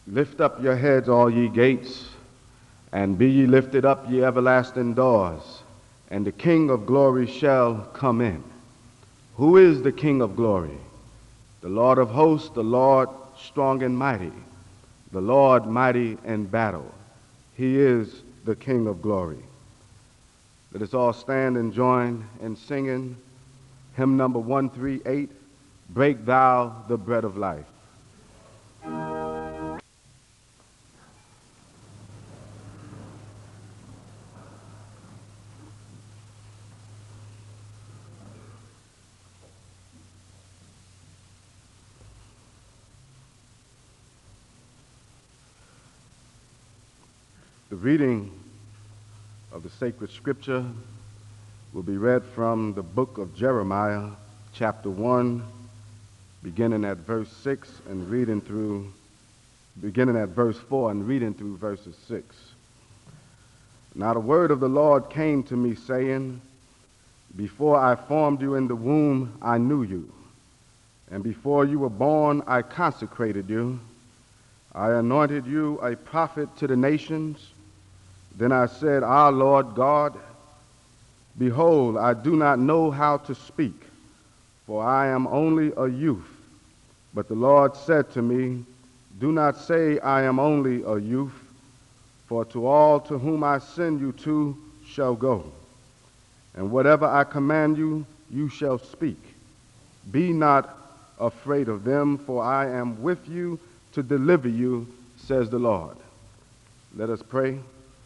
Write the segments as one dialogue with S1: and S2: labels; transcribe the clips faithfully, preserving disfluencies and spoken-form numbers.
S1: Lift up your heads, all ye gates, and be ye lifted up, ye everlasting doors, and the King of glory shall come in. Who is the King of glory? The Lord of hosts, the Lord strong and mighty, the Lord mighty in battle. He is the King of glory. Let us all stand and join in singing hymn number one thirty-eight, Break Thou the Bread of Life. The reading of the sacred scripture will be read from the book of Jeremiah, chapter one, beginning at verse six and reading through, beginning at verse four and reading through verses six. Now the word of the Lord came to me, saying, Before I formed you in the womb, I knew you, and before you were born, I consecrated you. I anointed you a prophet to the nations. Then I said, Ah, Lord God, behold, I do not know how to speak, for I am only a youth. But the Lord said to me, Do not say, I am only a youth, for to all to whom I send you to shall go. And whatever I command you, you shall speak. Be not afraid of them, for I am with you to deliver you, says the Lord. Let us pray.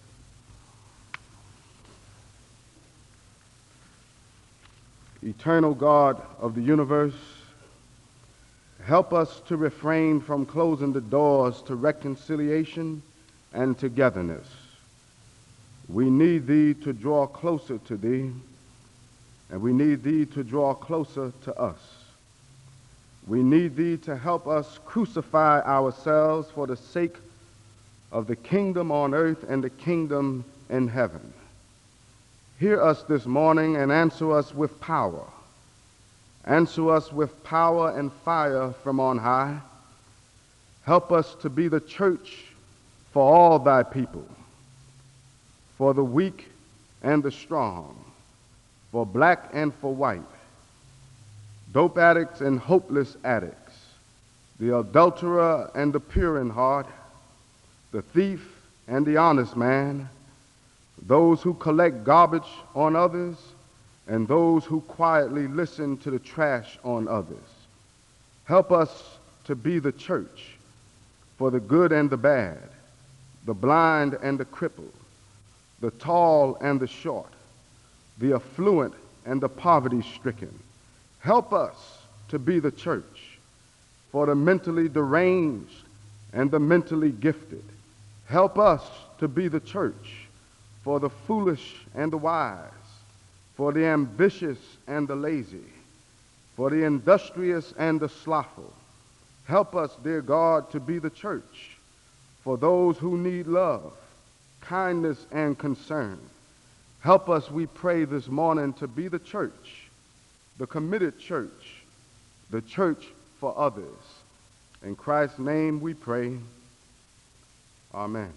S1: Eternal God of the universe, help us to refrain from closing the doors to reconciliation and togetherness. We need thee to draw closer to thee, and we need thee to draw closer to us. We need thee to help us crucify ourselves for the sake of the kingdom on earth and the kingdom in heaven. Hear us this morning and answer us with power. Answer us with power and fire from on high. Help us to be the church for all thy people, for the weak and the strong, for black and for white, dope addicts and hopeless addicts, the adulterer and the pure in heart, the thief and the honest man, those who collect garbage on others, and those who quietly listen to the trash on others. Help us to be the church for the good and the bad, the blind and the crippled, the tall and the short, the affluent and the poverty-stricken. Help us to be the church for the mentally deranged and the mentally gifted. Help us to be the church for the foolish and the wise, for the ambitious and the lazy, for the industrious and the slothful. Help us, dear God, to be the church for those who need love, kindness, and concern. Help us, we pray this morning, to be the church, the committed church, the church for others. In Christ's name we pray. Amen.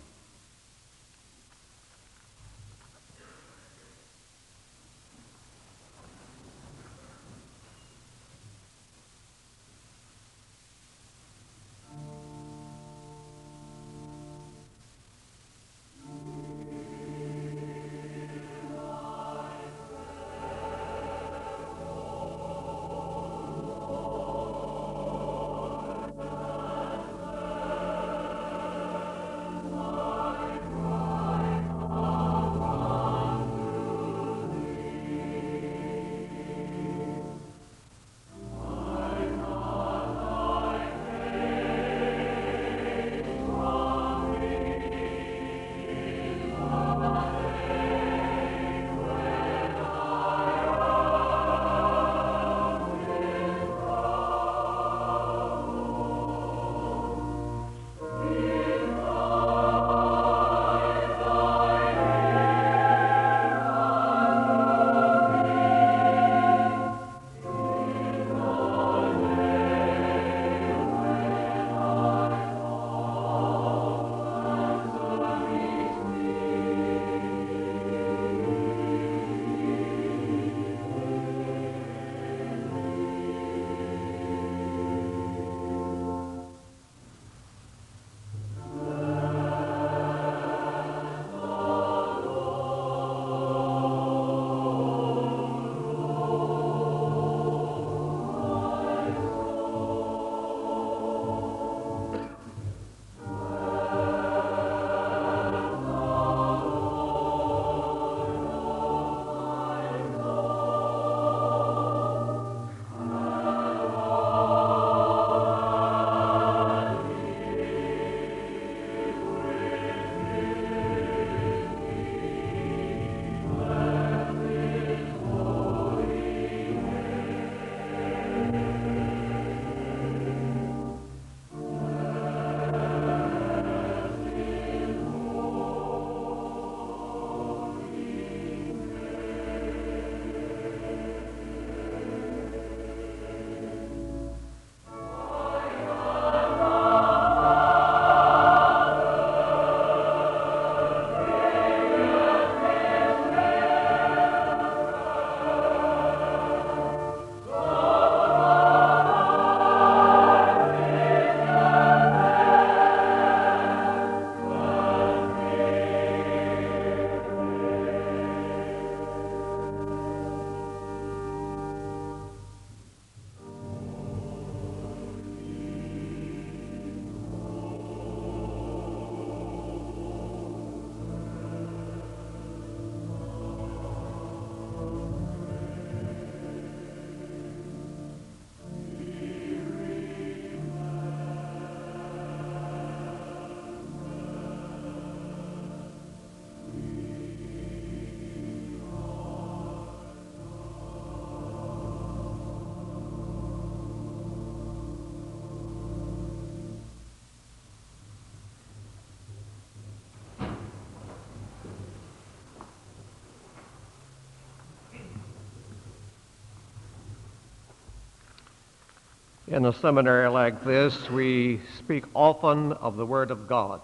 S2: In a seminary like this, we speak often of the Word of God.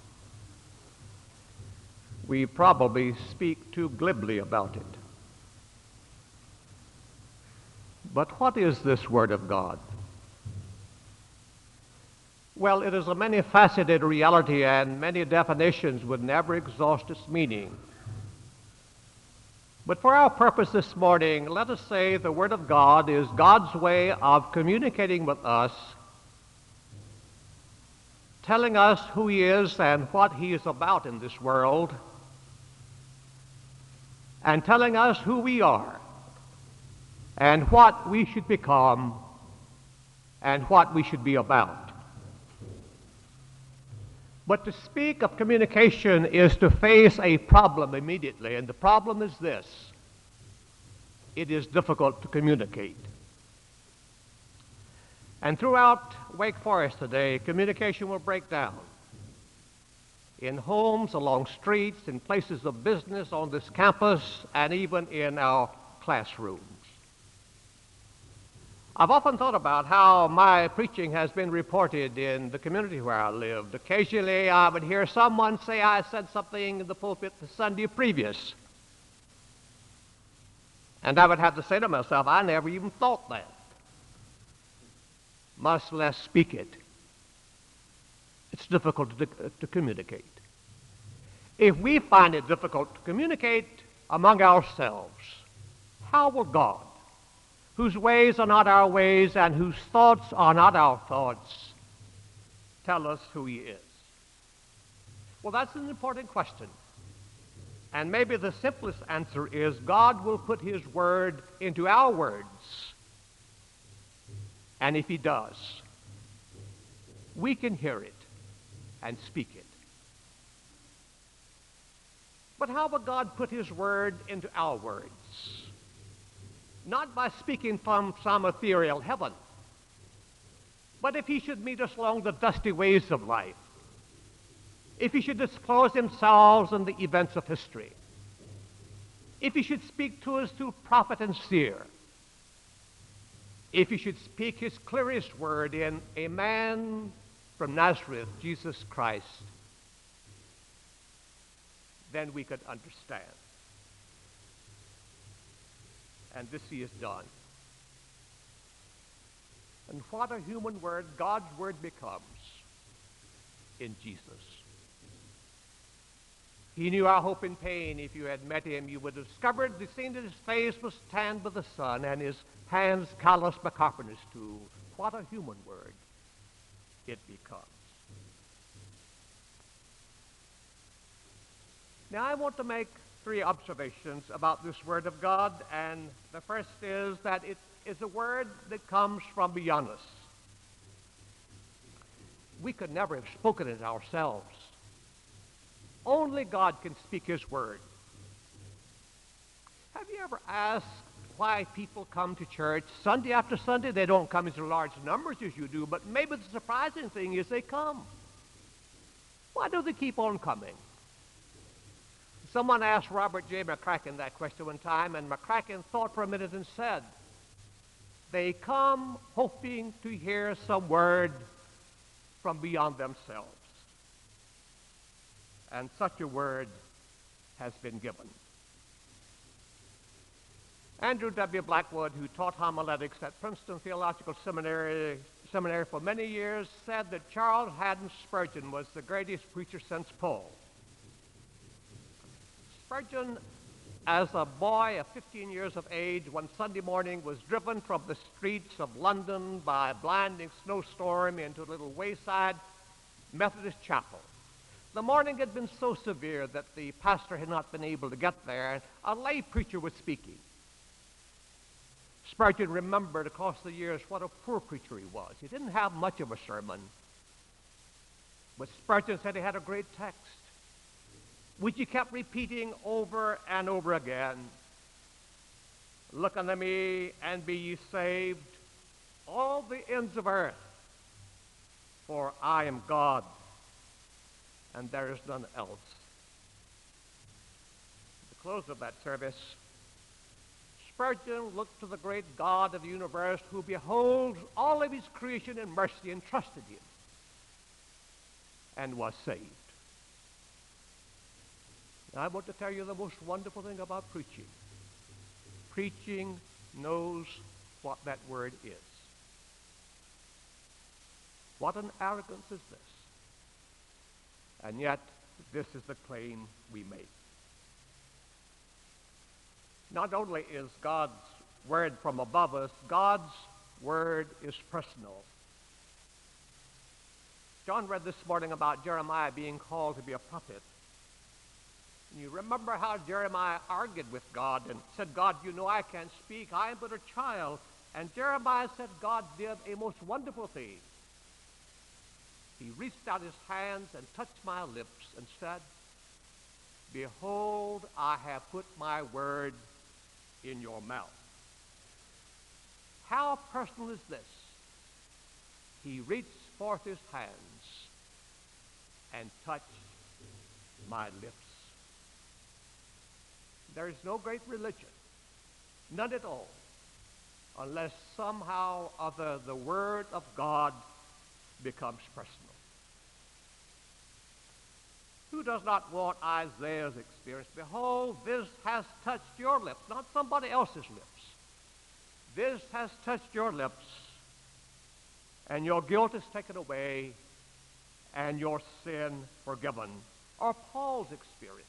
S2: We probably speak too glibly about it. But what is this Word of God? Well, it is a many-faceted reality, and many definitions would never exhaust its meaning. But for our purpose this morning, let us say the Word of God is God's way of communicating with us, telling us who He is and what He is about in this world, and telling us who we are and what we should become and what we should be about. But to speak of communication is to face a problem immediately, and the problem is this: it is difficult to communicate. And throughout Wake Forest today, communication will break down. In homes, along streets, in places of business, on this campus, and even in our classrooms. I've often thought about how my preaching has been reported in the community where I lived. Occasionally I would hear someone say I said something in the pulpit the Sunday previous. And I would have to say to myself, I never even thought that, much less speak it. It's difficult to, to communicate. If we find it difficult to communicate among ourselves, how will God, whose ways are not our ways and whose thoughts are not our thoughts, tell us who He is? Well, that's an important question. And maybe the simplest answer is God will put His Word into our words. And if He does, we can hear it and speak it. But how will God put His Word into our words? Not by speaking from some ethereal heaven, but if He should meet us along the dusty ways of life, if He should disclose Himself in the events of history, if He should speak to us through prophet and seer, if He should speak His clearest word in a man from Nazareth, Jesus Christ, then we could understand. And this He has done. And what a human word God's word becomes in Jesus. He knew our hope and pain. If you had met Him, you would have discovered, seen that His face was tanned by the sun and His hands calloused by carpenter's tools. What a human word it becomes. Now I want to make three observations about this Word of God, and the first is that it is a word that comes from beyond us. We could never have spoken it ourselves. Only God can speak His Word. Have you ever asked why people come to church Sunday after Sunday? They don't come in large numbers as you do, but maybe the surprising thing is they come. Why do they keep on coming? Someone asked Robert J. McCracken that question one time, and McCracken thought for a minute and said, they come hoping to hear some word from beyond themselves. And such a word has been given. Andrew W. Blackwood, who taught homiletics at Princeton Theological Seminary, Seminary for many years, said that Charles Haddon Spurgeon was the greatest preacher since Paul. Spurgeon, as a boy of fifteen years of age, one Sunday morning was driven from the streets of London by a blinding snowstorm into a little wayside Methodist chapel. The morning had been so severe that the pastor had not been able to get there. A lay preacher was speaking. Spurgeon remembered across the years what a poor preacher he was. He didn't have much of a sermon. But Spurgeon said he had a great text, which he kept repeating over and over again. Look unto me and be ye saved, all the ends of earth, for I am God, and there is none else. At the close of that service, Spurgeon looked to the great God of the universe who beholds all of his creation in mercy and trusted him and was saved. Now, I want to tell you the most wonderful thing about preaching. Preaching knows what that word is. What an arrogance is this? And yet, this is the claim we make. Not only is God's word from above us, God's word is personal. John read this morning about Jeremiah being called to be a prophet. And you remember how Jeremiah argued with God and said, God, you know I can't speak. I am but a child. And Jeremiah said God did a most wonderful thing. He reached out his hands and touched my lips and said, behold, I have put my word in your mouth. How personal is this? He reached forth his hands and touched my lips. There is no great religion, none at all, unless somehow or other the word of God becomes personal. Who does not want Isaiah's experience? Behold, this has touched your lips, not somebody else's lips. This has touched your lips, and your guilt is taken away, and your sin forgiven. Or Paul's experience.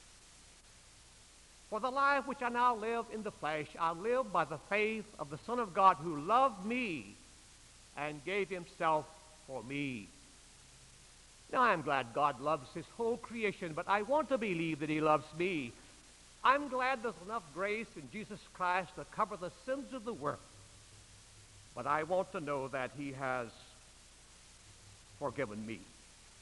S2: For the life which I now live in the flesh, I live by the faith of the Son of God who loved me and gave himself for me. Now, I'm glad God loves his whole creation, but I want to believe that he loves me. I'm glad there's enough grace in Jesus Christ to cover the sins of the world. But I want to know that he has forgiven me.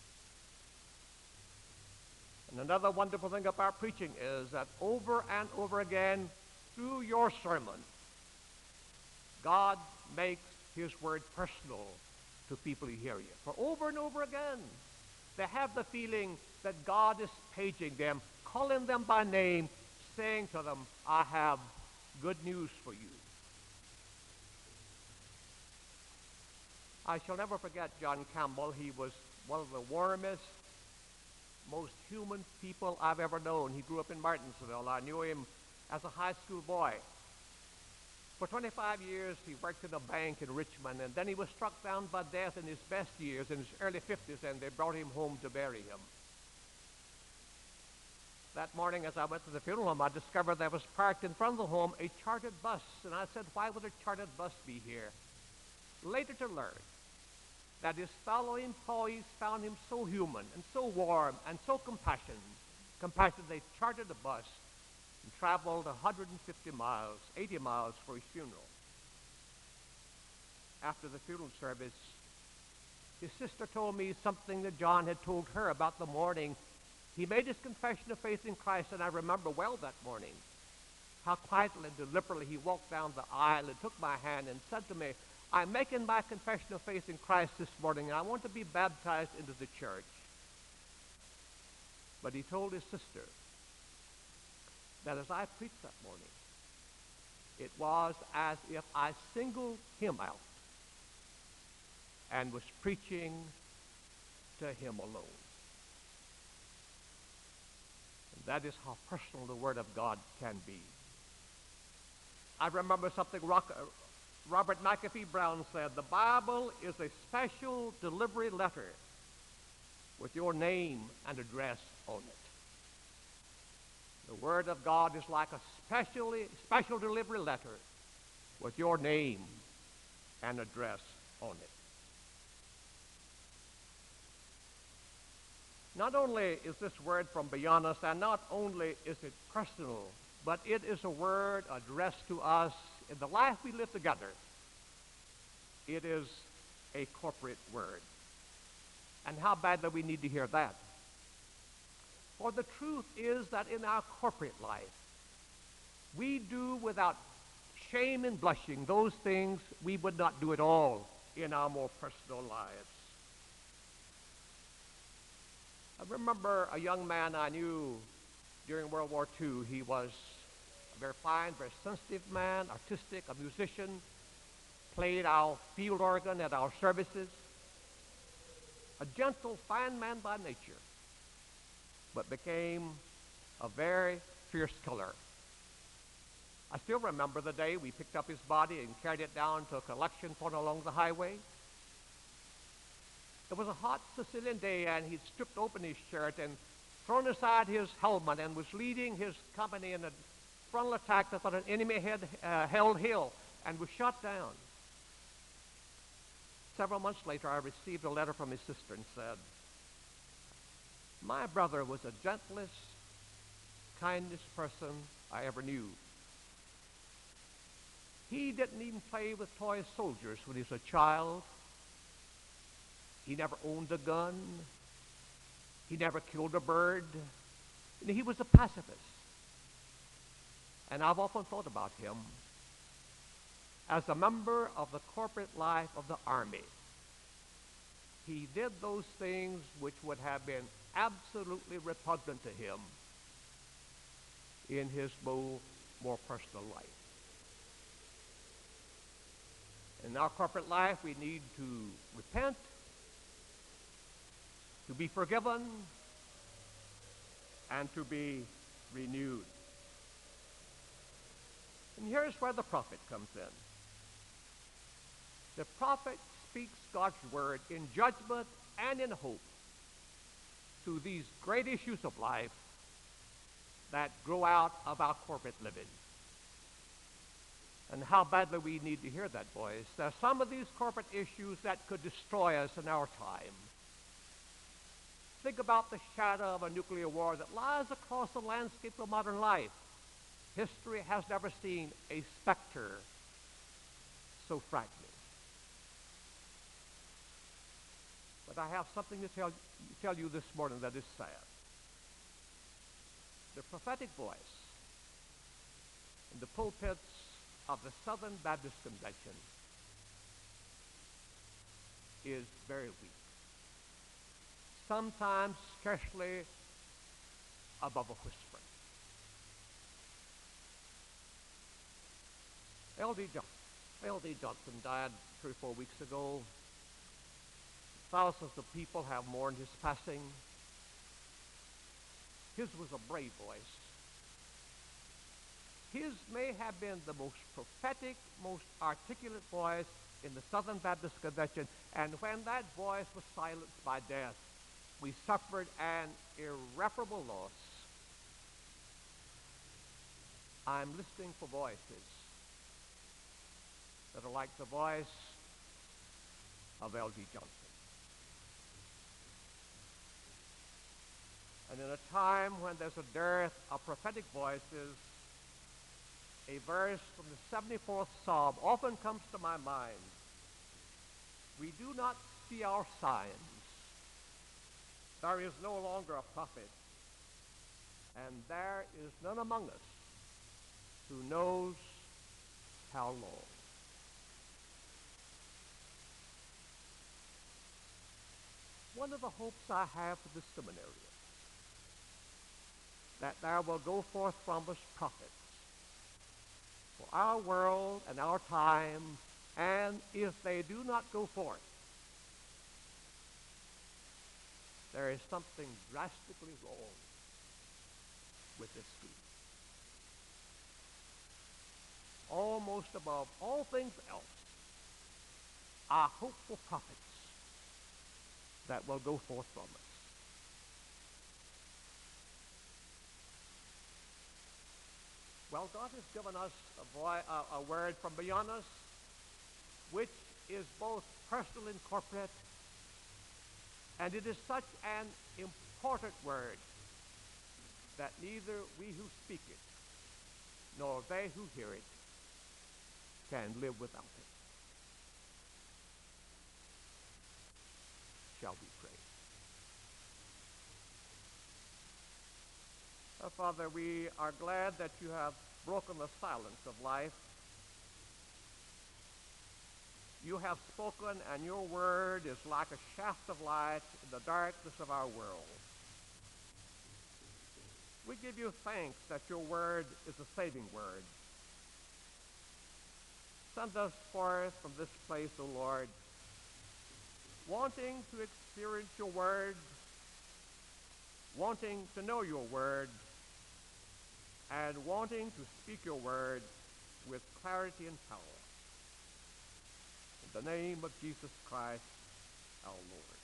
S2: And another wonderful thing about preaching is that over and over again, through your sermon, God makes his word personal to people who hear you. For over and over again, they have the feeling that God is paging them, calling them by name, saying to them, I have good news for you. I shall never forget John Campbell. He was one of the warmest, most human people I've ever known. He grew up in Martinsville. I knew him as a high school boy. For twenty-five years, he worked in a bank in Richmond, and then he was struck down by death in his best years, in his early fifties, and they brought him home to bury him. That morning, as I went to the funeral home, I discovered there was parked in front of the home a chartered bus, and I said, why would a chartered bus be here? Later to learn that his fellow employees found him so human and so warm and so compassionate, compassionate they chartered a bus and traveled one hundred fifty miles, eighty miles for his funeral. After the funeral service, his sister told me something that John had told her about the morning. He made his confession of faith in Christ, and I remember well that morning how quietly and deliberately he walked down the aisle and took my hand and said to me, I'm making my confession of faith in Christ this morning, and I want to be baptized into the church. But he told his sister that as I preached that morning, it was as if I singled him out and was preaching to him alone. And that is how personal the Word of God can be. I remember something Rock, Robert McAfee Brown said, the Bible is a special delivery letter with your name and address on it. The Word of God is like a specially, special delivery letter with your name and address on it. Not only is this word from beyond us, and not only is it personal, but it is a word addressed to us in the life we live together. It is a corporate word. And how badly we need to hear that. For the truth is that in our corporate life, we do without shame and blushing those things we would not do at all in our more personal lives. I remember a young man I knew during World War Two. He was very fine, very sensitive man, artistic, a musician, played our field organ at our services. A gentle, fine man by nature, but became a very fierce killer. I still remember the day we picked up his body and carried it down to a collection point along the highway. It was a hot Sicilian day, and he'd stripped open his shirt and thrown aside his helmet and was leading his company in a frontal attack that an enemy had uh, held hill and was shot down. Several months later, I received a letter from his sister and said, "My brother was the gentlest, kindest person I ever knew. He didn't even play with toy soldiers when he was a child. He never owned a gun. He never killed a bird. And he was a pacifist. And I've often thought about him as a member of the corporate life of the Army. He did those things which would have been absolutely repugnant to him in his more, more personal life. In our corporate life, we need to repent, to be forgiven, and to be renewed. And here's where the prophet comes in. The prophet speaks God's word in judgment and in hope to these great issues of life that grow out of our corporate living. And how badly we need to hear that voice. There are some of these corporate issues that could destroy us in our time. Think about the shadow of a nuclear war that lies across the landscape of modern life. History has never seen a specter so frightening. But I have something to tell, tell you this morning that is sad. The prophetic voice in the pulpits of the Southern Baptist Convention is very weak. Sometimes scarcely above a whisper. L D Johnson, L D Johnson died three or four weeks ago. Thousands of people have mourned his passing. His was a brave voice. His may have been the most prophetic, most articulate voice in the Southern Baptist Convention. And when that voice was silenced by death, we suffered an irreparable loss. I'm listening for voices that are like the voice of L D Johnson. And in a time when there's a dearth of prophetic voices, a verse from the seventy-fourth Psalm often comes to my mind. We do not see our signs. There is no longer a prophet, and there is none among us who knows how long. One of the hopes I have for the seminary that there will go forth from us prophets for our world and our time, and if they do not go forth, there is something drastically wrong with this scheme. Almost above all things else, are hopeful prophets that will go forth from us. Well, God has given us a, voice, a, a word from beyond us, which is both personal and corporate, and it is such an important word that neither we who speak it nor they who hear it can live without it. Shall we pray? Oh, Father, we are glad that you have broken the silence of life. You have spoken, and your word is like a shaft of light in the darkness of our world. We give you thanks that your word is a saving word. Send us forth from this place, O Lord, wanting to experience your word, wanting to know your word, and wanting to speak your word with clarity and power. In the name of Jesus Christ, our Lord.